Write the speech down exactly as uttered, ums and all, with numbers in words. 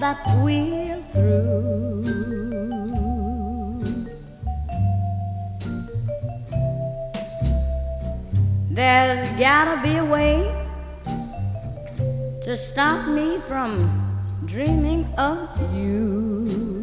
that we're through. There's gotta be a way to stop me from dreaming of you.